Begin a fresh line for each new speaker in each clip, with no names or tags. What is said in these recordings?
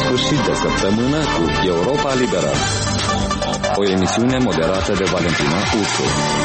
sfârșit de săptămână cu Europa Liberă. O emisiune moderată de Valentina Ursu.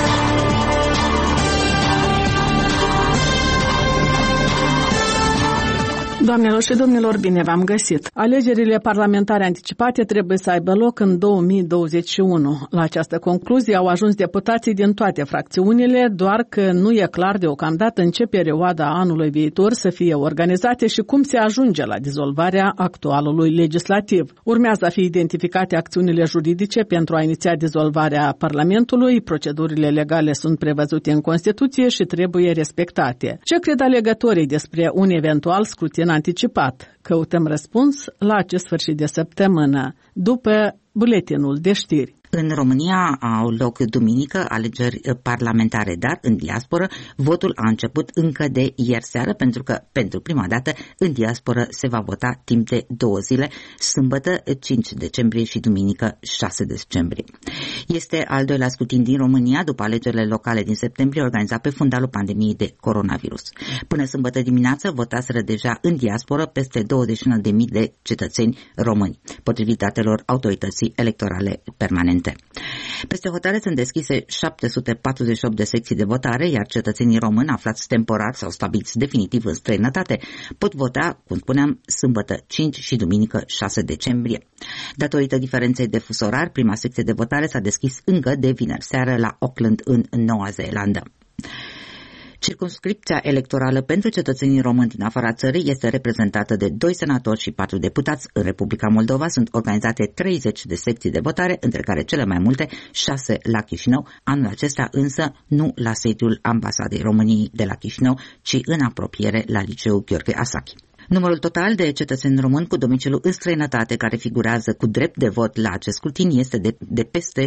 Doamnelor și domnilor, bine v-am găsit! Alegerile parlamentare anticipate trebuie să aibă loc în 2021. La această concluzie au ajuns deputații din toate fracțiunile, doar că nu e clar deocamdată în ce perioada anului viitor să fie organizate și cum se ajunge la dizolvarea actualului legislativ. Urmează a fi identificate acțiunile juridice pentru a iniția dizolvarea Parlamentului, procedurile legale sunt prevăzute în Constituție și trebuie respectate. Ce cred alegătorii despre un eventual scrutin anticipat? Căutăm răspuns la acest sfârșit de săptămână, după buletinul de știri.
În România au loc duminică alegeri parlamentare, dar în diasporă votul a început încă de ieri seară, pentru că pentru prima dată în diasporă se va vota timp de 2 zile, sâmbătă 5 decembrie și duminică 6 decembrie. Este al doilea scrutin din România după alegerile locale din septembrie organizat pe fundalul pandemiei de coronavirus. Până sâmbătă dimineață votaseră deja în diasporă peste 21.000 de cetățeni români, potrivit datelor autorității electorale permanente. Peste hotare sunt deschise 748 de secții de votare, iar cetățenii români aflați temporar sau stabiliți definitiv în străinătate pot vota, cum spuneam, sâmbătă 5 și duminică 6 decembrie. Datorită diferenței de fus orar, prima secție de votare s-a deschis încă de vineri seară la Auckland, în Noua Zeelandă. Circumscripția electorală pentru cetățenii români din afara țării este reprezentată de 2 senatori și 4 deputați. În Republica Moldova sunt organizate 30 de secții de votare, între care cele mai multe 6 la Chișinău. Anul acesta însă nu la sediul Ambasadei României de la Chișinău, ci în apropiere la Liceul Gheorghe Asachi. Numărul total de cetățeni români cu domiciliu în străinătate care figurează cu drept de vot la acest scrutin este de peste 740.000,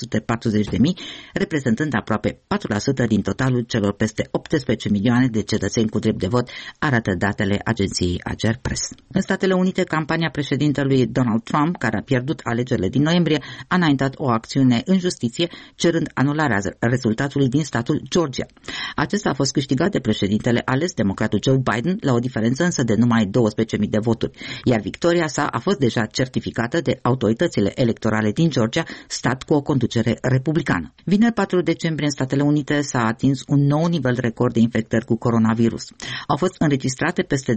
reprezentând aproape 4% din totalul celor peste 18 milioane de cetățeni cu drept de vot, arată datele agenției Ager Press. În Statele Unite, campania președintelui Donald Trump, care a pierdut alegerile din noiembrie, a înaintat o acțiune în justiție cerând anularea rezultatului din statul Georgia. Acesta a fost câștigat de președintele ales, democratul Joe Biden, la o diferență însă de numai 12.000 de voturi, iar victoria sa a fost deja certificată de autoritățile electorale din Georgia, stat cu o conducere republicană. Vineri 4 decembrie în Statele Unite s-a atins un nou nivel record de infectări cu coronavirus. Au fost înregistrate peste 225.000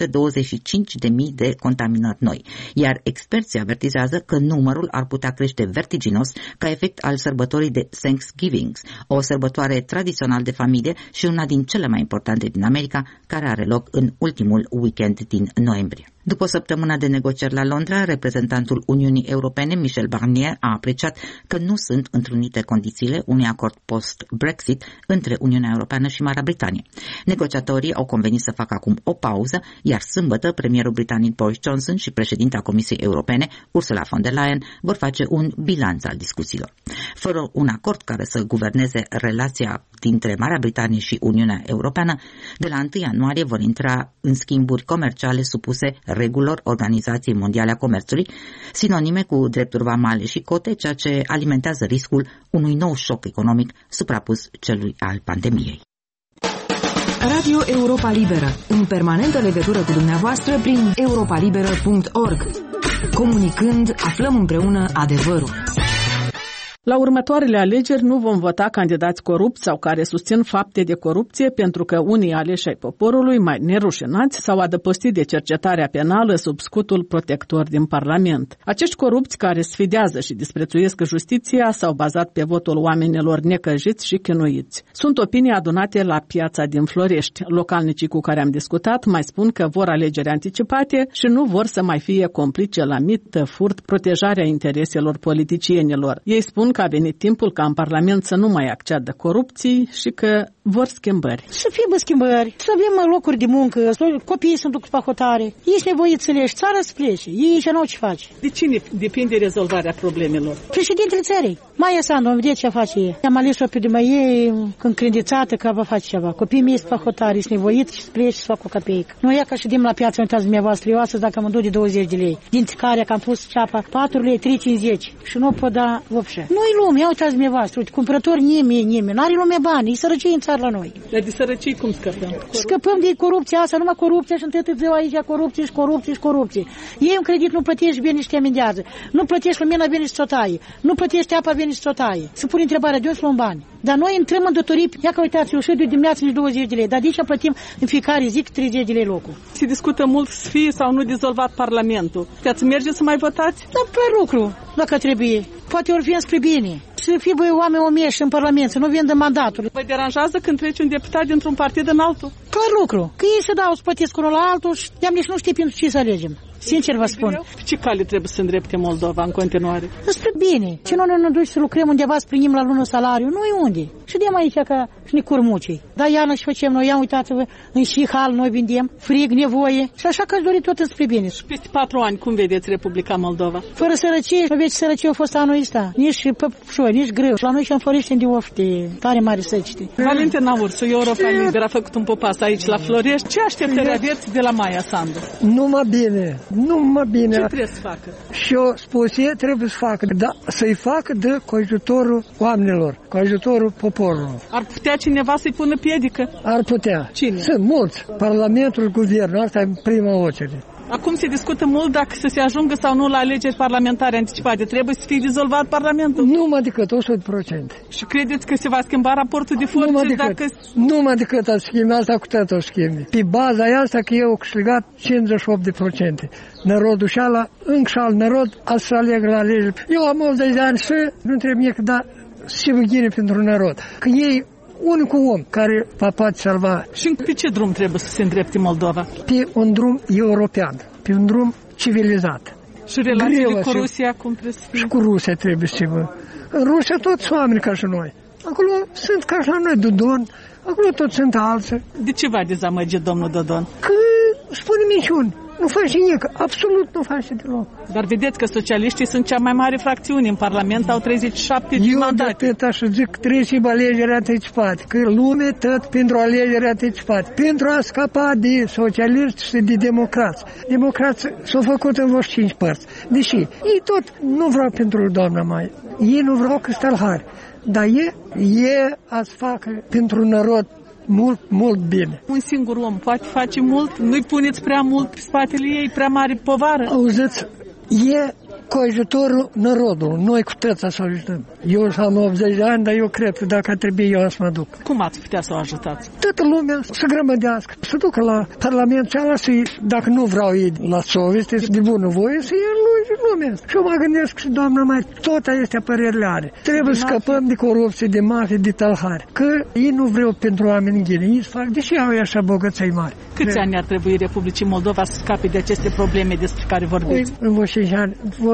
de contaminări noi, iar experții avertizează că numărul ar putea crește vertiginos ca efect al sărbătorii de Thanksgiving, o sărbătoare tradițională de familie și una din cele mai importante din America, care are loc în ultimul weekend din noiembrie. După o săptămână de negocieri la Londra, reprezentantul Uniunii Europene, Michel Barnier, a apreciat că nu sunt întrunite condițiile unui acord post-Brexit între Uniunea Europeană și Marea Britanie. Negociatorii au convenit să facă acum o pauză, iar sâmbătă premierul britanic Boris Johnson și președinta Comisiei Europene, Ursula von der Leyen, vor face un bilanț al discuțiilor. Fără un acord care să guverneze relația dintre Marea Britanie și Uniunea Europeană, de la 1 ianuarie vor intra în schimburi comerciale supuse regulilor Organizației Mondiale a Comerțului, sinonime cu drepturi vamale și cote, ceea ce alimentează riscul unui nou șoc economic suprapus celui al pandemiei.
Radio Europa Liberă, în permanentă legătură cu dumneavoastră prin europalibera.org. Comunicând, aflăm împreună adevărul.
La următoarele alegeri nu vom vota candidați corupți sau care susțin fapte de corupție pentru că unii aleși ai poporului mai nerușinați s-au adăpostit de cercetarea penală sub scutul protector din Parlament. Acești corupți care sfidează și disprețuiesc justiția s-au bazat pe votul oamenilor necăjiți și chinuiți. Sunt opinii adunate la piața din Florești. Localnicii cu care am discutat mai spun că vor alegeri anticipate și nu vor să mai fie complice la mită, furt, protejarea intereselor politicienilor. Ei spun că a venit timpul ca în Parlament să nu mai acceadă corupții și că vor schimbări.
Să fie schimbări, să avem locuri de muncă, copiii sunt duși pe hotare, ești nevoit să leși țara să plece, ei și nu ce faci.
De cine depinde rezolvarea problemelor?
Președintele țării. Maia Sandu, am vedea ce face ei. Am ales-o pe de mai ei încredințată că va face ceva. Copiii mei sunt pe hotare, ești nevoit și să plece și să fac o capeică. Nu ia ca și din la piață, uitați dumneavoastră, eu astăzi dacă mă duc de 20 de lei, din care că am pus ceapa 4 lei, 3,50 și nu pot da vopșe. Nu Nu-i lume, ia uitați dumneavoastră, uite, cumpărători nimeni, n-are lume bani, e sărăcie în țară la noi.
Dar de sărăcie cum scăpăm?
Scăpăm de corupția asta, numai corupție și întâi ziua aici, corupție. Ei un credit nu plătești bine și te amendează, nu plătești lumina bine și ți-o taie, nu plătești apa bine și ți-o taie. Se pune întrebarea de unde să luăm bani. Dar noi intrăm în datorii, ia că uitați, eu și de dimineață nici 20 de lei, dar de aici plătim în fiecare zi 30 de lei locul.
Se discută mult să fie sau nu dizolvat Parlamentul. Ați merge să mai votați?
Da, pe lucru, dacă trebuie. Poate ori vin spre bine. Să fie oameni omeși în Parlament, să nu vindă mandatul.
Vă deranjează când trece un deputat dintr-un partid în altul?
Clar lucru. Că ei se dau să plătesc unul la altul și de-am nici nu știu pentru ce să alegem. Sincer vă spun.
Ce cale trebuie să îndrepte Moldova în continuare?
Spre bine. Ce nu ne duci să lucrăm undeva să primim la lună salariu? Nu-i unde. Și de aici ca și ne curmucii. Dar iarnă și facem noi, ia uitați-vă, în și hal noi vindem, frig, nevoie. Și așa că ați dorit tot spre bine.
Și peste 4 ani, cum vedeți Republica Moldova?
Fără sărăcie, nu vedeți sărăcie a fost anul ăsta. Nici păpușori, nici greu. La noi și-am floriște de ofte, tare mare săcite.
Valentina Ursu, Europa Liberă, a făcut un popas aici la Florești. Ce așteptări aveți de la Maia Sandu?
Numai bine.
Ce trebuie să facă?
Și o spus, ei trebuie să facă, dar să-i facă cu ajutorul oamenilor, cu ajutorul poporului.
Ar putea cineva să-i pună piedică?
Ar putea.
Cine?
Sunt mulți. Parlamentul, guvernul, asta e în prima ocere.
Acum se discută mult dacă să se ajungă sau nu la alegeri parlamentare anticipate. Trebuie să fie dizolvat Parlamentul?
Numai decât 100%.
Și credeți că se va schimba raportul de forțe dacă...
Numai decât a schimbi, asta cu tot o schimbi. Pe baza asta că eu am câștigat 58%. Narodul și ala, încă și alt narod, a să aleg la alegeri. Eu am 80 de ani și nu trebuie că da se văghine pentru narod. Că ei unicul om care va poate salva.
Și pe ce drum trebuie să se îndrepte Moldova?
Pe un drum european, pe un drum civilizat.
Și relațiile cu Rusia cum presupune? Și
cu Rusia trebuie să vă. În Rusia toți oameni ca și noi. Acolo sunt ca și la noi Dodon, acolo toți sunt alții.
De ce v-a dezamăgit domnul Dodon?
Că spune minciuni. Nu face nimic, absolut nu face deloc.
Dar vedeți că socialiștii sunt cea mai mare fracțiune în Parlament, au 37 de mandate.
Eu de așa zic, trebuie alegeri anticipate, că lume tot pentru alegeri anticipate, pentru a scapa de socialiști și de democrați. Democrații s-au făcut în vreo 5 părți. Deși ei tot nu vreau pentru doamna Maia, ei nu vreau cristalhari, dar ei ați facă pentru narod mult bine.
Un singur om poate face mult? Nu-i puneți prea mult pe spatele ei, prea mare povară?
Auziți, e cu ajutorul narodului. Noi cu tăța să ajutăm. Eu am 80 de ani, dar eu cred că dacă trebuie eu să mă duc.
Cum ați putea să o ajutați?
Toată lumea să grămădească, să ducă la Parlament și ala să dacă nu vreau ei la soveste, de bună voie, să ia lui lumea. Și eu mă gândesc și doamna mai tot acestea părerile are. Trebuie să scăpăm de corupție, de mafie, de talhari. Că ei nu vreau pentru oameni înghine, ei să fac, deși au așa bogăței mari.
Câți ani ar trebui Republicii Moldova să scape de aceste probleme despre care vorbiți?
În vă 5 ani,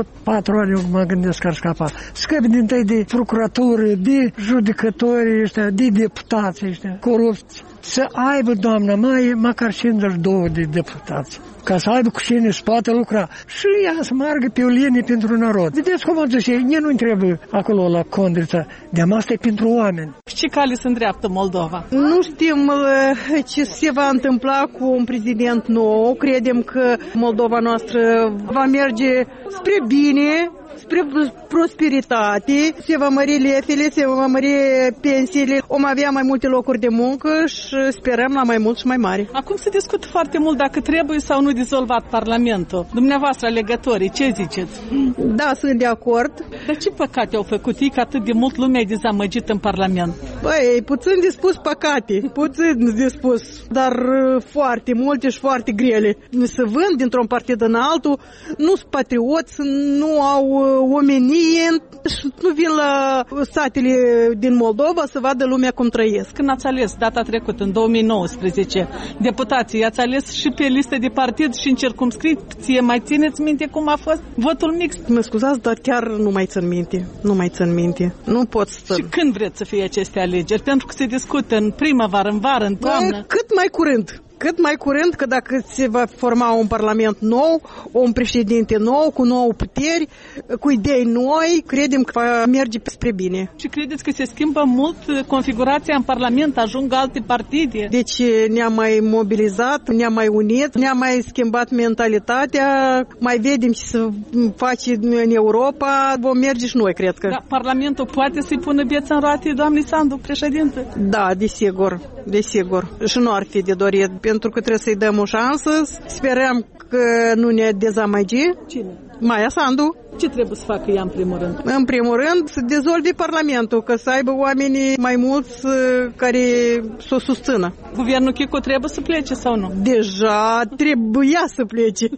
4 ani eu mă gândesc că ar scapa. Scăpi din tăi de procuratură, de judecători ăștia, de deputați ăștia, corupți. Să aibă, doamna Maie, măcar 52 de deputați. Ca să aibă cu cine să poată lucra. Și ea să meargă pe o linie pentru narod. Vedeți cum am zis, ei nu trebuie acolo la Condrița. De-am asta e pentru oameni.
Și cale se îndreaptă Moldova?
Nu știm ce se va întâmpla cu un prezident nou. Credem că Moldova noastră va merge spre bine, spre prosperitate, se va mări lefele, se va mări pensiile, vom avea mai multe locuri de muncă și sperăm la mai mult și mai mare.
Acum se discută foarte mult dacă trebuie sau nu dizolvat Parlamentul. Dumneavoastră, alegătorii, ce ziceți?
Da, sunt de acord.
Dar ce păcate au făcut ei că atât de mult lumea e dezamăgită în Parlament?
Băi, puțin de spus păcate, puțin de spus, dar foarte multe și foarte grele. Se vând dintr-un partid în altul, nu sunt patrioți, nu au omenie și nu vin la satele din Moldova să vadă lumea cum trăiesc.
Când ați ales data trecută, în 2019, deputații, ați ales și pe listă de partid și în circumscripție. Mai țineți minte cum a fost votul mixt?
Mă scuzați, dar chiar nu mai țin minte. Nu mai țin minte. Nu pot să...
Și când vreți să fie aceste alegeri? Pentru că se discută în primăvară, în vară, în toamnă.
Cât mai curând. cât mai curând, că dacă se va forma un parlament nou, un președinte nou, cu nouă puteri, cu idei noi, credem că va merge spre bine.
Și credeți că se schimbă mult configurația în parlament, ajung alte partide?
Deci ne-am mai mobilizat, ne-am mai unit, ne-am mai schimbat mentalitatea, mai vedem ce să face în Europa, vom merge și noi, cred că.
Da, Parlamentul poate să-i pună beța în roate, doamne Sandu, președinte?
Da, desigur. Și nu ar fi de dorit, pentru că trebuie să-i dăm o șansă. Sperăm că nu ne dezamăgi.
Cine?
Maia Sandu.
Ce trebuie să facă ea în primul rând?
În primul rând, să dezolve Parlamentul, că să aibă oamenii mai mulți care să o susțină.
Guvernul Chicu trebuie să plece sau nu?
Deja trebuia să plece.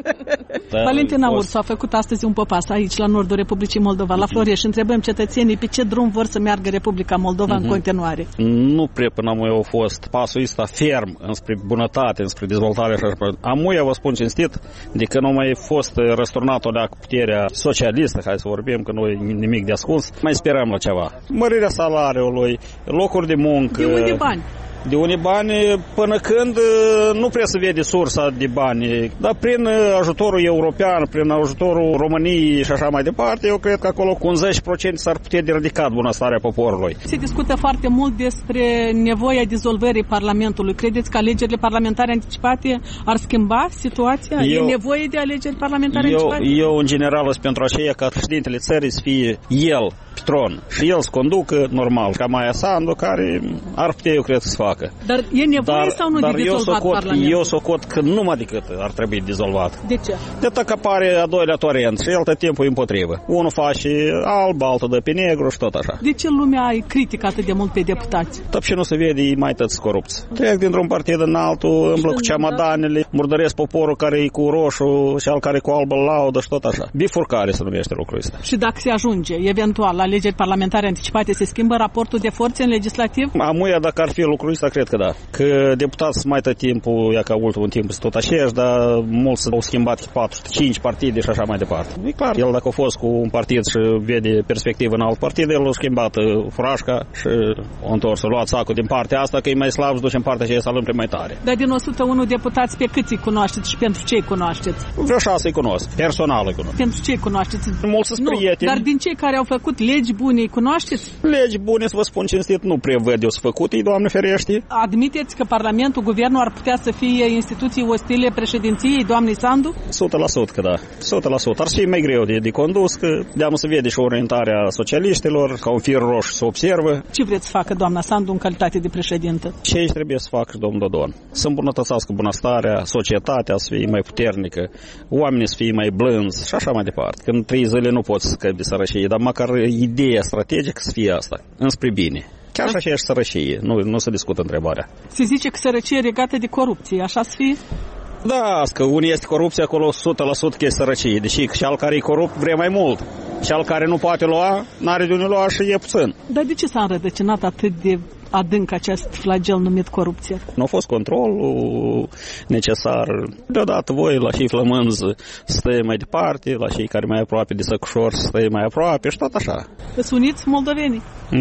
Valentina Ursu a făcut astăzi un popas aici, la nordul Republicii Moldova, la Floreș. Întrebăm cetățenii pe ce drum vor să meargă Republica Moldova în continuare.
Nu prea până amui au fost pasul ăsta ferm înspre bunătate, înspre dezvoltare și așa. Amui, vă spun cinstit, de că nu mai fost răsturnat o leacă puterea socialistă, hai să vorbim, că nu e nimic de ascuns, mai sperăm la ceva. Mărirea salariului, locuri de muncă.
De unde bani?
De unii bani, până când nu prea se vede sursa de bani, dar prin ajutorul european, prin ajutorul României și așa mai departe, eu cred că acolo cu un 10% s-ar putea eradica bunăstarea poporului.
Se discută foarte mult despre nevoia dizolvării Parlamentului. Credeți că alegerile parlamentare anticipate ar schimba situația? E nevoie de alegeri parlamentare anticipate?
Eu, în general, sunt pentru aceea ca președintele țării să fie el tron și el să conducă normal, ca Maia Sandu, care ar putea, eu cred, să facă.
Dar e nevoie sau nu de dizolvat Parlamentul?
Eu socot că numai decât ar trebui dizolvat.
De ce?
De că apare a doilea torent și el tot timpul împotrivă. Unul face alb, altul dă pe negru și tot așa.
De ce lumea îi critică atât de mult pe deputați?
Tot și nu se vede, e mai tăți corupți. Trec dintr-un partid în altul, îmblă cu ceamadanele, murdăresc poporul care e cu roșu și al care cu albă laudă și tot așa. Bifurcare se numește lucrul ăsta.
Și dacă se ajunge, eventual, la alegeri parlamentare anticipate, se schimbă raportul de forțe în legislativ?
Amuia, dacă ar fi lucrul ăsta, cred că da. Că deputați mai tot timpul, ia ca ultimul timp, sunt tot aceeași, dar mulți au schimbat 4-5 partide și așa mai departe. E clar, el dacă a fost cu un partid și vede perspectivă în alt partid, el a schimbat furașca și a întors, a luat sacul din partea asta, că e mai slab, să duce în partea aceea să alâmpre mai tare.
Dar din 101 deputați, pe câți îi cunoașteți și pentru ce îi cunoașteți?
Vreo 6 îi cunosc, personal îi cunosc.
Pentru ce îi cunoașteți?
Mulți sunt prieteni.
Dar din cei care au făcut legi bune îi cunoașteți?
Legi bune, să vă spun cinstit, nu prea văd eu să făcute, Doamne ferește.
Admiteți că Parlamentul, Guvernul ar putea să fie instituții ostile președinției, doamnei Sandu?
100% că da. 100%. Ar fi mai greu de condus, că de-am să vede și orientarea socialiștilor, ca un fir roșu să observă.
Ce vreți să facă doamna Sandu în calitate de președintă?
Ce aici trebuie să facă și domnul Dodon? Să îmbunătățească bunăstarea, societatea să fie mai puternică, oamenii să fie mai blânzi și așa mai departe. Că în 3 zile nu poți să scăpi de sărăcie, dar măcar ideea strategică să fie asta, înspre bine. Chiar și așa ești sărăcie, nu se discută întrebarea.
Se zice că sărăcie e legată de corupție, așa să fie?
Da, că unii este corupție acolo 100% că e sărăcie, deși cel care e corupt vrea mai mult. Cel care nu poate lua, n-are de unde lua și e puțin.
Dar de ce s-a înrădăcinat atât de adânc acest flagel numit corupție?
Nu a fost controlul necesar. Deodată voi, la cei flămânzi, stai mai departe, la cei care mai aproape de săcușor, stai mai aproape și tot așa.
Îți uniți moldovenii?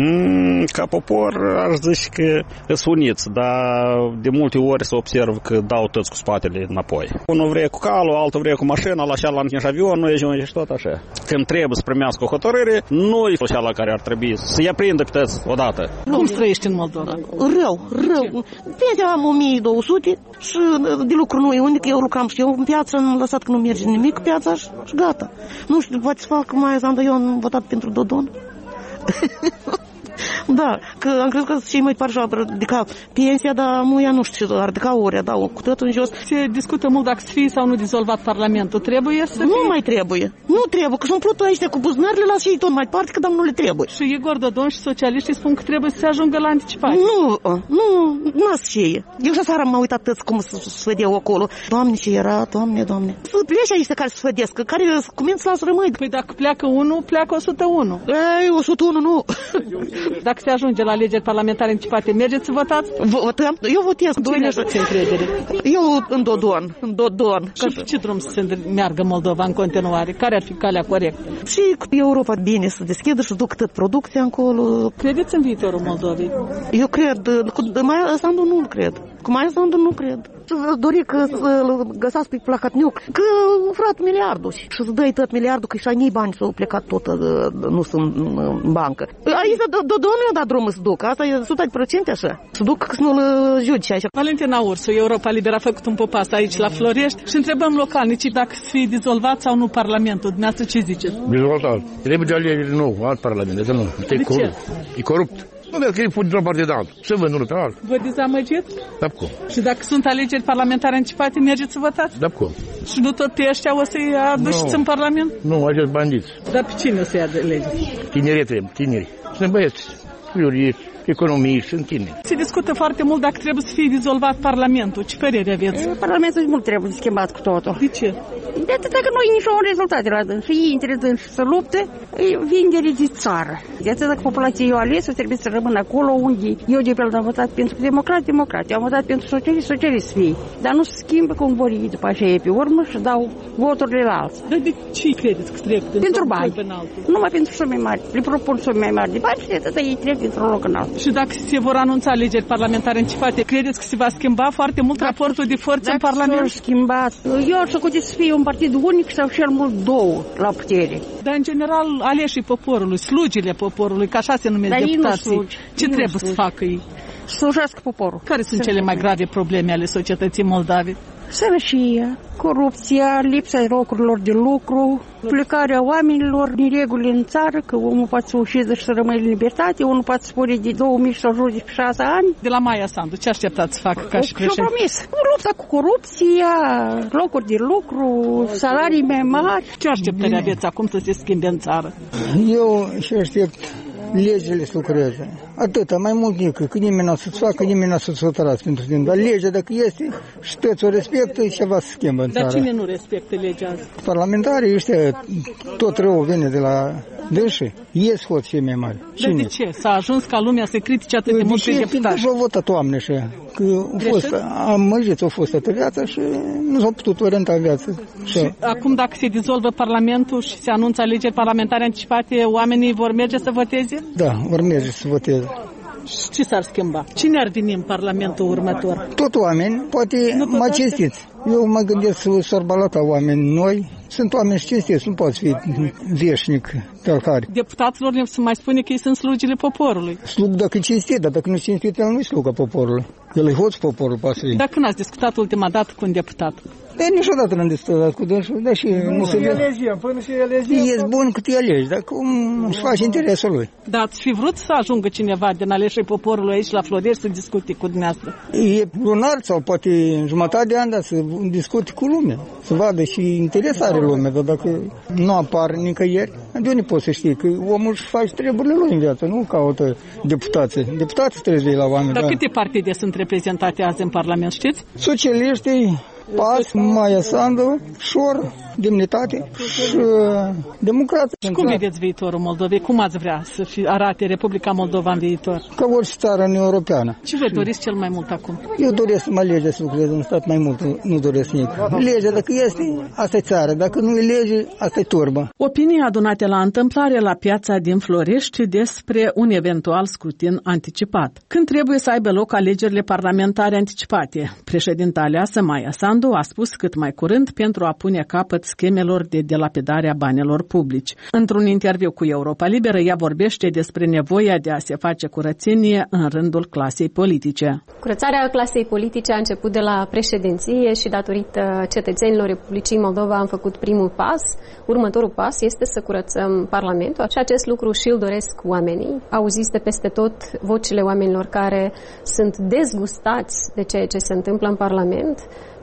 Ca popor, aș zice că îți uniți, dar de multe ori se observ că dau toți cu spatele înapoi. Unul vrea cu calul, altul vrea cu mașina, la cealaltă și avion, nu ajunge și tot așa. Când trebuie să primească o hotărâre, nu e cea la care ar trebui să ia prindă pe toți odată.
Cum trăiești în Moldova?
Rău. Pensia am 1200 și de lucru nu e unic, eu lucram și eu în piață, am lăsat că nu merge nimic piața și gata. Nu știu, poate să fac mai Sandu, eu am votat pentru Dodon. Da, că am crezut că cei mai tare și-au ridicat pensia, dar muia nu știu ce, ar ridica ori, da, cu totul în jos.
Se discută mult dacă să fie sau nu dizolvat Parlamentul. Trebuie să
Nu mai trebuie. Nu trebuie, că sunt plută ăștia cu buzunarele, las și ei tot mai departe, că nu le trebuie.
Și Igor Dodon și socialiștii spun că trebuie să se ajungă la anticipare.
Nu las și ei. Eu și seara m-am uitat tăți cum se sfădeau acolo. Doamne, ce era, Doamne. Să plece aici care se sfădesc, care cum să lasă rămâi.
Păi dacă pleacă unul, pleacă 101.
Ei, 101 nu.
Dacă dacă se ajunge la alegeri parlamentare anticipate, mergeți să votați?
Votăm? Eu votez.
Cine aveți încredere?
Eu în Dodon.
Și ce drum să se meargă Moldova în continuare? Care ar fi calea corectă?
Și Europa bine să deschidă și duc tot producția acolo.
Credeți în viitorul Moldovei?
Eu cred. Cu Maia Sandu nu cred. Cu Maia Sandu nu cred. Dori că să găsați pe Placatniuc, că furat miliardul și să dai tot miliardul, că și ai bani s-au plecat tot, nu sunt în bancă. Aici Dodon nu i-a dat drumul să duc, asta e 100% așa. Să duc că să nu-l judice așa.
Valentina Ursu, Europa Liberă a făcut un popas aici la Florești și întrebăm localnicii dacă să fie dizolvat sau nu Parlamentul. Dumneavoastră ce ziceți?
Dizolvat. Trebuie de alegeri nou, alt Parlament, de nu.
De ce?
E corupt. Nu vezi că e pus de la parte de altul. Să vând unul pe altul.
Vă dezamăgiți?
Da, cum?
Și dacă sunt alegeri parlamentare anticipate, mergeți să votați?
Da, cum?
Și nu tot pe ăștia o să-i aduceți în Parlament?
Nu, acești bandiți.
Dar pe cine o să ia de lege?
Tineri. Sunt băieți, juriști, economiști, sunt tineri.
Se discută foarte mult dacă trebuie să fie dizolvat Parlamentul. Ce părere aveți?
Parlamentul mult trebuie schimbat cu totul.
De ce?
De atât că nu e niciun rezultat la dâns. Și ei între dâns să lupte, vindere de țară. De atât că populația eu ales, trebuie să rămână acolo unde eu de fel am votat pentru democrat, eu am votat pentru socialist fie. Dar nu se schimbă cum vor ei după aceea pe urmă și dau voturile la alții.
Dar de ce credeți că trec
pentru bani? Numai pentru sume mari. Le propun sume mari de bani și de atât ei trec dintr-un loc în altul.
Și dacă se vor anunța alegeri parlamentare anticipate, credeți că se va schimba foarte mult raportul de forță în Parlament?
Dacă s-a schimbat, eu aș făcut să fie un partid unic sau cel mult două la putere.
Dar în general aleșii poporului, slugile poporului, că așa se numesc deputații, ce trebuie să facă ei?
Slujească poporul.
Care sunt cele mai grave probleme ale societății moldave?
Sărășia, corupția, lipsa locurilor de lucru, plecarea oamenilor, nereguli în țară, că omul poate să ușeze și să rămâne în libertate, unul poate spune de 2000 și să ajunge pe 6 ani.
De la Maia Sandu, ce așteptați să facă ca și președinte?
Și-o promis. Lupta cu corupția, locuri de lucru, salarii mai mari.
Ce așteptări aveți acum să se schimbe în țară?
Eu și aștept legile să lucreze. Atâta, mai mult decât că nimeni nu o să-ți facă, nimeni nu o să-ți hotărască pentru tine. Dar legea, dacă este și toți o respectă, ceva se schimbă în țară.
Dar cine nu respectă legea azi?
Parlamentarii ăștia, tot rău vine de la dânsii, ies hot cei mai mari.
Dar de ce? S-a ajuns ca lumea să critique atât de mult pe deputați?
Pentru că au votat oameni ăștia. Amăjiți au fost toată viața și nu s-au putut orienta în viață.
Și acum dacă se dizolvă Parlamentul și se anunță alegeri parlamentare anticipate, oamenii vor merge să voteze?
Da, vor merge să voteze.
Și ce s-ar schimba? Cine ar veni în Parlamentul următor?
Tot oameni, poate mai cinstiți. Eu mă gândesc să s-ar balota oameni noi. Sunt oameni cinstiți, nu poți fi veșnic tălcari.
Deputaților ne se mai spune că ei sunt slugile poporului.
Slug dacă e cinstit, dar dacă nu e cinstit, el nu-i sluga poporului. El e hoț poporul, poate să fie.
Dar când ați discutat ultima dată cu un deputat?
Dar niciodată n-am discutat cu dânsul, dar și nu se vede. E bun cât e alegi, dar cum își face interesul lui.
Dar ați fi vrut să ajungă cineva din aleșii poporului aici la Florești să discute cu dumneavoastră?
E lunar sau poate jumătate de an, dar să discute cu lumea, să vadă și interes are lumea, dar dacă nu apar nicăieri, de unde poți să știi? Că omul își face treburile lui în viață, nu caută deputații. Deputații trebuie la oameni.
Dar câte partide sunt reprezentate azi în Parlament, știți?
Socialiștii, PAS, Maia Sandu, Șor, Demnitate și Democrație.
Și cum vedeți viitorul Moldovei? Cum ați vrea să arate Republica Moldova în viitor?
Ca orice țară europeană.
Ce vă doriți cel mai mult acum?
Eu doresc să mă legea să lucrez în stat mai mult, nu doresc nimic. Legea, dacă este, asta e țară. Dacă nu e lege, asta e turbă.
Opinii adunate la întâmplare la piața din Florești despre un eventual scrutin anticipat. Când trebuie să aibă loc alegerile parlamentare anticipate? Președinta aleasă Maia Sandu a spus cât mai curând pentru a pune capăt schemelor de delapidare a banilor publici. Într-un interviu cu Europa Liberă, ea vorbește despre nevoia de a se face curățenie în rândul clasei politice.
Curățarea clasei politice a început de la președinție și datorită cetățenilor Republicii Moldova am făcut primul pas. Următorul pas este să curățăm Parlamentul și acest lucru și îl doresc oamenii. Auziți de peste tot vocile oamenilor care sunt dezgustați de ceea ce se întâmplă în Parlament,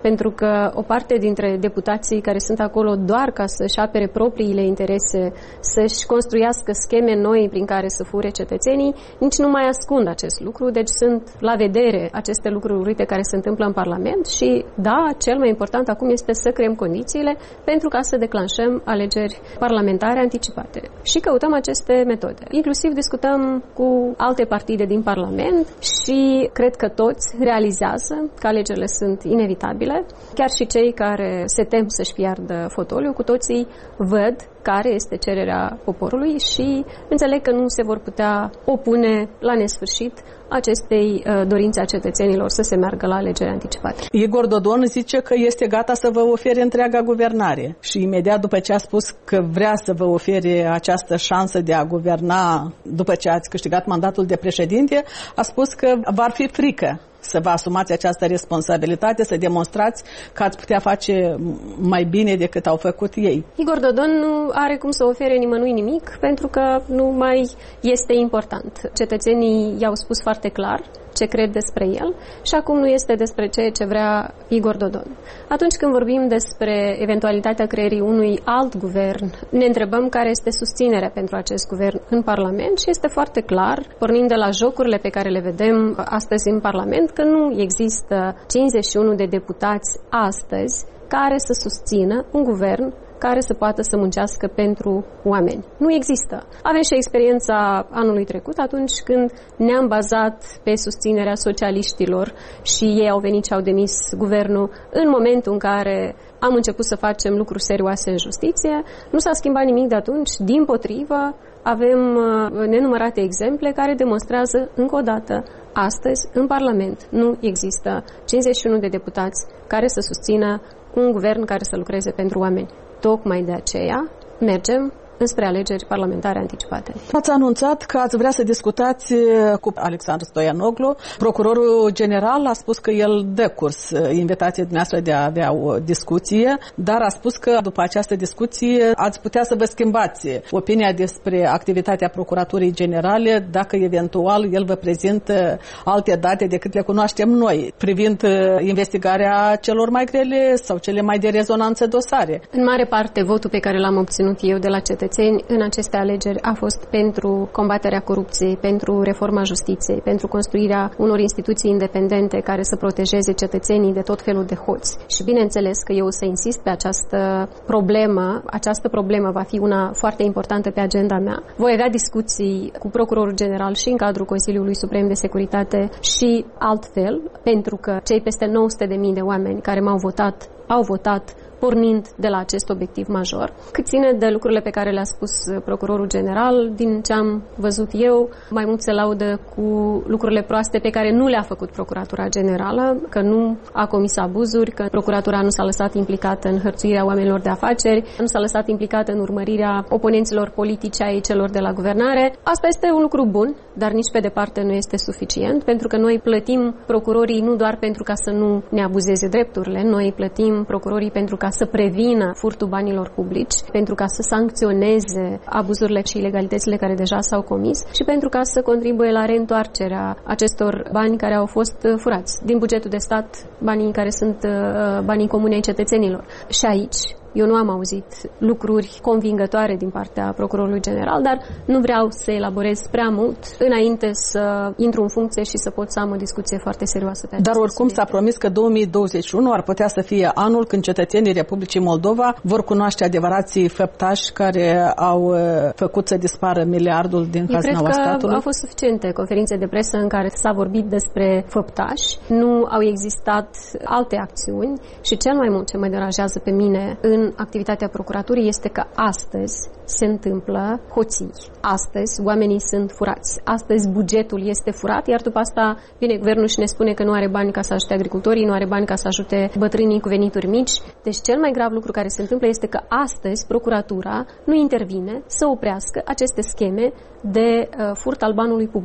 pentru că o parte dintre deputații care sunt acolo doar ca să-și apere propriile interese, să-și construiască scheme noi prin care să fure cetățenii, nici nu mai ascund acest lucru, deci sunt la vedere aceste lucruri urâte care se întâmplă în Parlament și, da, cel mai important acum este să creăm condițiile pentru ca să declanșăm alegeri parlamentare anticipate. Și căutăm aceste metode. Inclusiv discutăm cu alte partide din Parlament și cred că toți realizează că alegerile sunt inevitabile. Chiar și cei care se tem să-și piardă fotoliu, cu toții văd care este cererea poporului și înțeleg că nu se vor putea opune la nesfârșit acestei dorințe a cetățenilor să se meargă la alegeri anticipate.
Igor Dodon zice că este gata să vă ofere întreaga guvernare și imediat după ce a spus că vrea să vă ofere această șansă de a guverna după ce ați câștigat mandatul de președinte, a spus că v-ar fi frică să vă asumați această responsabilitate, să demonstrați că ați putea face mai bine decât au făcut ei.
Igor Dodon nu are cum să ofere nimănui nimic, pentru că nu mai este important. Cetățenii i-au spus foarte clar ce cred despre el și acum nu este despre ceea ce vrea Igor Dodon. Atunci când vorbim despre eventualitatea creării unui alt guvern, ne întrebăm care este susținerea pentru acest guvern în Parlament și este foarte clar, pornind de la jocurile pe care le vedem astăzi în Parlament, că nu există 51 de deputați astăzi care să susțină un guvern care să poată să muncească pentru oameni. Nu există. Avem și experiența anului trecut, atunci când ne-am bazat pe susținerea socialiștilor și ei au venit și au demis guvernul în momentul în care am început să facem lucruri serioase în justiție. Nu s-a schimbat nimic de atunci, dimpotrivă, avem nenumărate exemple care demonstrează încă o dată, astăzi, în Parlament, nu există 51 de deputați care să susțină un guvern care să lucreze pentru oameni. Tocmai de aceea mergem înspre alegeri parlamentare anticipate.
Ați anunțat că ați vrea să discutați cu Alexandru Stoianoglu. Procurorul general a spus că el dă curs invitației dumneavoastră de a avea o discuție, dar a spus că după această discuție ați putea să vă schimbați opinia despre activitatea Procuraturii Generale dacă eventual el vă prezintă alte date decât le cunoaștem noi, privind investigarea celor mai grele sau cele mai de rezonanță dosare.
În mare parte, votul pe care l-am obținut eu de la cetățeni în aceste alegeri a fost pentru combaterea corupției, pentru reforma justiției, pentru construirea unor instituții independente care să protejeze cetățenii de tot felul de hoți. Și bineînțeles că eu o să insist pe această problemă. Această problemă va fi una foarte importantă pe agenda mea. Voi avea discuții cu Procurorul General și în cadrul Consiliului Suprem de Securitate și altfel, pentru că cei peste 900.000 de oameni care m-au votat, au votat pornind de la acest obiectiv major. Cât ține de lucrurile pe care le-a spus Procurorul General, din ce am văzut eu, mai mult se laudă cu lucrurile proaste pe care nu le-a făcut Procuratura Generală, că nu a comis abuzuri, că Procuratura nu s-a lăsat implicată în hărțuirea oamenilor de afaceri, nu s-a lăsat implicată în urmărirea oponenților politici ai celor de la guvernare. Asta este un lucru bun, dar nici pe departe nu este suficient, pentru că noi plătim procurorii nu doar pentru ca să nu ne abuzeze drepturile, noi plătim procurorii pentru ca să prevină furtul banilor publici, pentru ca să sancționeze abuzurile și ilegalitățile care deja s-au comis și pentru ca să contribuie la reîntoarcerea acestor bani care au fost furați din bugetul de stat, banii care sunt banii comuni ai cetățenilor. Și aici eu nu am auzit lucruri convingătoare din partea Procurorului General, dar nu vreau să elaborez prea mult înainte să intru în funcție și să pot să am o discuție foarte serioasă pe acest
Dar oricum
subiect.
s-a promis că 2021 ar putea să fie anul când cetățenii Republicii Moldova vor cunoaște adevărații făptași care au făcut să dispară miliardul din caznaua statului.
Eu cred că au fost suficiente conferințe de presă în care s-a vorbit despre făptași, nu au existat alte acțiuni și cel mai mult ce mă deranjează pe mine în activitatea procuraturii este că astăzi se întâmplă hoții. Astăzi oamenii sunt furați. Astăzi bugetul este furat, iar după asta vine guvernul și ne spune că nu are bani ca să ajute agricultorii, nu are bani ca să ajute bătrânii cu venituri mici. Deci cel mai grav lucru care se întâmplă este că astăzi procuratura nu intervine să oprească aceste scheme de furt al banului public.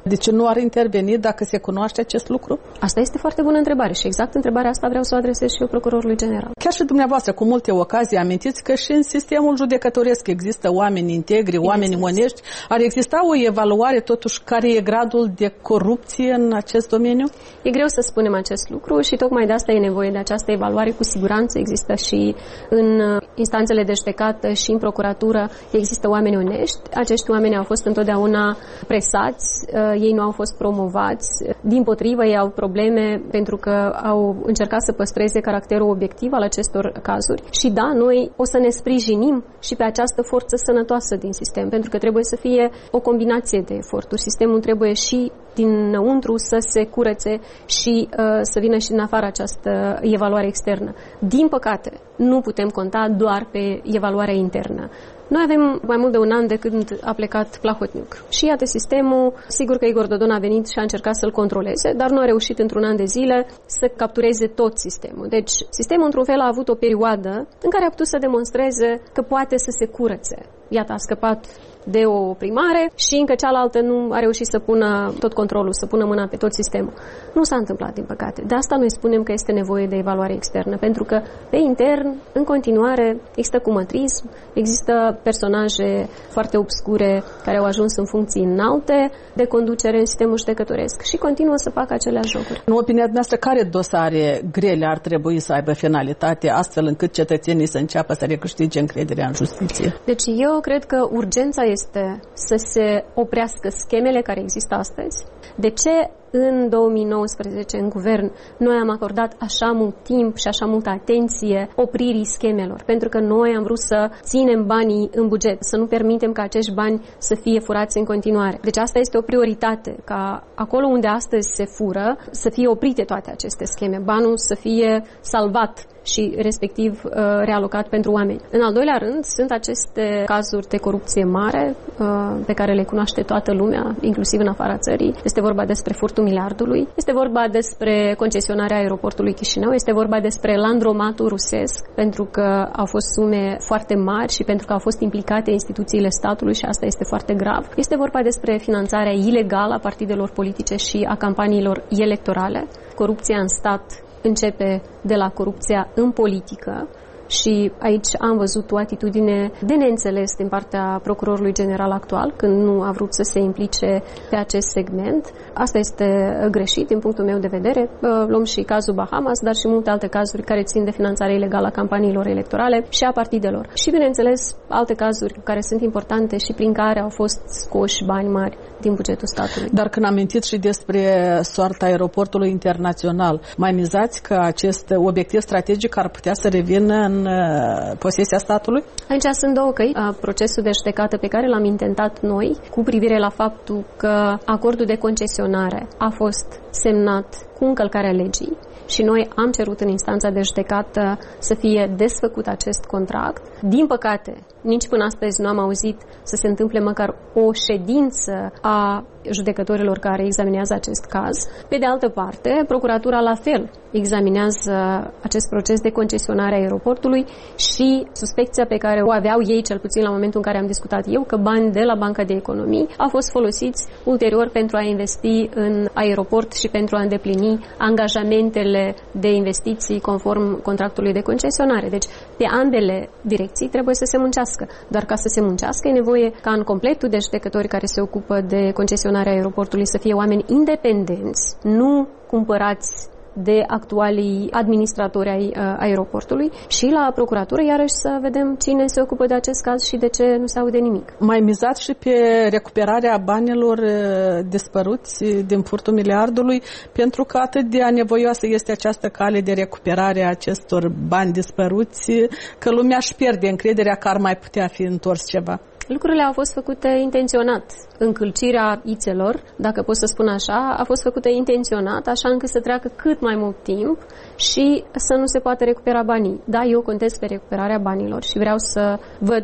Deci nu ar interveni dacă se cunoaște acest lucru?
Asta este foarte bună întrebare și exact întrebarea asta vreau să o adresez și eu procurorului general.
Chiar și dumneavoastră, cu multe ocazii, amintiți că și în sistemul judecătoresc există oameni integri, oameni onești. Ar exista o evaluare totuși care e gradul de corupție în acest domeniu?
E greu să spunem acest lucru și tocmai de asta e nevoie de această evaluare. Cu siguranță există și în instanțele de judecată și în procuratură există oameni onești. Acești oameni au fost întotdeauna presați, ei nu au fost promovați. Dimpotrivă, ei au probleme pentru că au încercat să păstreze caracterul obiectiv al acestor cazuri. Și da, noi o să ne sprijinim și pe această forță sănătoasă din sistem, pentru că trebuie să fie o combinație de eforturi. Sistemul trebuie și dinăuntru să se curețe și să vină și din afară această evaluare externă. Din păcate, nu putem conta doar pe evaluarea internă. Noi avem mai mult de un an de când a plecat Plahotniuc. Și iată sistemul, sigur că Igor Dodon a venit și a încercat să-l controleze, dar nu a reușit într-un an de zile să captureze tot sistemul. Deci sistemul într-un fel a avut o perioadă în care a putut să demonstreze că poate să se curețe. Iată, a scăpat de o primare și încă cealaltă nu a reușit să pună tot controlul, să pună mâna pe tot sistemul. Nu s-a întâmplat, din păcate. De asta noi spunem că este nevoie de evaluare externă, pentru că pe intern, în continuare, există cumătrism, există personaje foarte obscure care au ajuns în funcții înalte de conducere în sistemul judecătoresc și continuă să facă aceleași jocuri.
În opinia noastră, care dosare grele ar trebui să aibă finalitate astfel încât cetățenii să înceapă să recâștige încrederea în justiție?
Deci eu cred că urgența este să se oprească schemele care există astăzi. De ce în 2019 în guvern noi am acordat așa mult timp și așa multă atenție opririi schemelor? Pentru că noi am vrut să ținem banii în buget, să nu permitem ca acești bani să fie furați în continuare. Deci asta este o prioritate, ca acolo unde astăzi se fură să fie oprite toate aceste scheme, banul să fie salvat și respectiv realocat pentru oameni. În al doilea rând, sunt aceste cazuri de corupție mare pe care le cunoaște toată lumea, inclusiv în afara țării. Este vorba despre furtul miliardului, este vorba despre concesionarea aeroportului Chișinău, este vorba despre landromatul rusesc, pentru că au fost sume foarte mari și pentru că au fost implicate instituțiile statului și asta este foarte grav. Este vorba despre finanțarea ilegală a partidelor politice și a campaniilor electorale. Corupția în stat începe de la corupția în politică și aici am văzut o atitudine de neînțeles din partea procurorului general actual, când nu a vrut să se implice pe acest segment. Asta este greșit din punctul meu de vedere. Luăm și cazul Bahamas, dar și multe alte cazuri care țin de finanțare ilegală a campaniilor electorale și a partidelor. Și, bineînțeles, alte cazuri care sunt importante și prin care au fost scoși bani mari din bugetul statului.
Dar când am mintit și despre soarta aeroportului internațional, mai mizați că acest obiectiv strategic ar putea să revină în posesia statului?
Aici sunt două căi. Procesul de judecată pe care l-am intentat noi cu privire la faptul că acordul de concesionare a fost semnat cu încălcarea legii și noi am cerut în instanța de judecată să fie desfăcut acest contract. Din păcate, nici până astăzi nu am auzit să se întâmple măcar o ședință a judecătorilor care examinează acest caz. Pe de altă parte, procuratura la fel examinează acest proces de concesionare a aeroportului și suspecția pe care o aveau ei, cel puțin la momentul în care am discutat eu, că bani de la Banca de Economii au fost folosiți ulterior pentru a investi în aeroport și pentru a îndeplini angajamentele de investiții conform contractului de concesionare. Deci, pe ambele direcții trebuie să se muncească. Doar ca să se muncească e nevoie ca în completul de judecători care se ocupă de concesionarea aeroportului să fie oameni independenți, nu cumpărați de actualii administratori ai aeroportului și la procuratură iarăși să vedem cine se ocupă de acest caz și de ce nu se aude nimic.
Mai mizați și pe recuperarea banilor dispăruți din furtul miliardului, pentru că atât de anevoioasă este această cale de recuperare a acestor bani dispăruți, că lumea își pierde încrederea că ar mai putea fi întors ceva.
Lucrurile au fost făcute intenționat. Încălcirea ițelor, dacă pot să spun așa, a fost făcută intenționat, așa încât să treacă cât mai mult timp și să nu se poată recupera banii. Da, eu contez pe recuperarea banilor și vreau să văd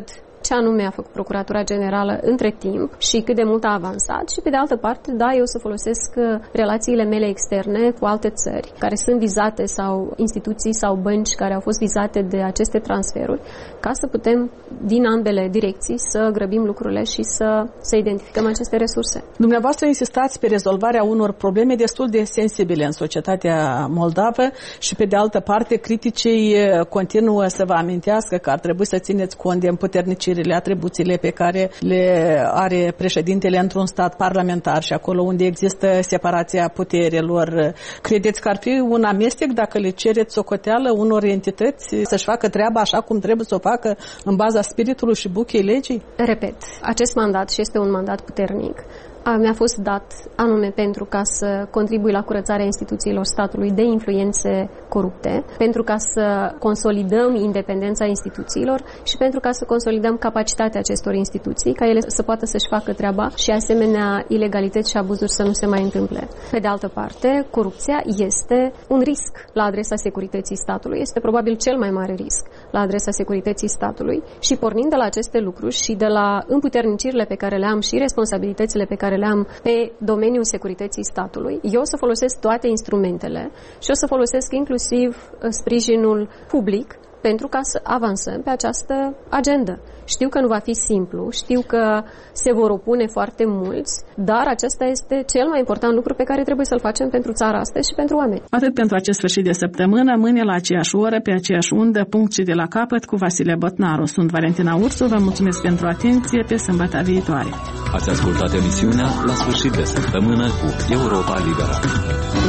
ce anume a făcut Procuratura Generală între timp și cât de mult a avansat și pe de altă parte, da, eu să folosesc relațiile mele externe cu alte țări care sunt vizate sau instituții sau bănci care au fost vizate de aceste transferuri, ca să putem din ambele direcții să grăbim lucrurile și să identificăm aceste resurse.
Dumneavoastră insistați pe rezolvarea unor probleme destul de sensibile în societatea moldavă și pe de altă parte criticii continuă să vă amintească că ar trebui să țineți cont de împuternicirile, atribuțiile pe care le are președintele într-un stat parlamentar și acolo unde există separația puterilor. Credeți că ar fi un amestec dacă le cereți socoteală unor entități să-și facă treaba așa cum trebuie să o facă în baza spiritului și buchei legii?
Repet, acest mandat și este un mandat puternic. Mi-a fost dat anume pentru ca să contribui la curățarea instituțiilor statului de influențe corupte, pentru ca să consolidăm independența instituțiilor și pentru ca să consolidăm capacitatea acestor instituții, ca ele să poată să-și facă treaba și asemenea ilegalități și abuzuri să nu se mai întâmple. Pe de altă parte, corupția este un risc la adresa securității statului, este probabil cel mai mare risc la adresa securității statului și pornind de la aceste lucruri și de la împuternicirile pe care le am și responsabilitățile pe care le am pe domeniul securității statului, eu o să folosesc toate instrumentele și o să folosesc inclusiv sprijinul public pentru ca să avansăm pe această agendă. Știu că nu va fi simplu, știu că se vor opune foarte mulți, dar acesta este cel mai important lucru pe care trebuie să-l facem pentru țara asta și pentru oameni.
Atât pentru acest sfârșit de săptămână, mâine la aceeași oră, pe aceeași undă, punct și de la capăt cu Vasile Botnaru. Sunt Valentina Ursu, vă mulțumesc pentru atenție, pe sâmbătă viitoare.
Ați ascultat emisiunea La sfârșit de săptămână cu Europa Liberă.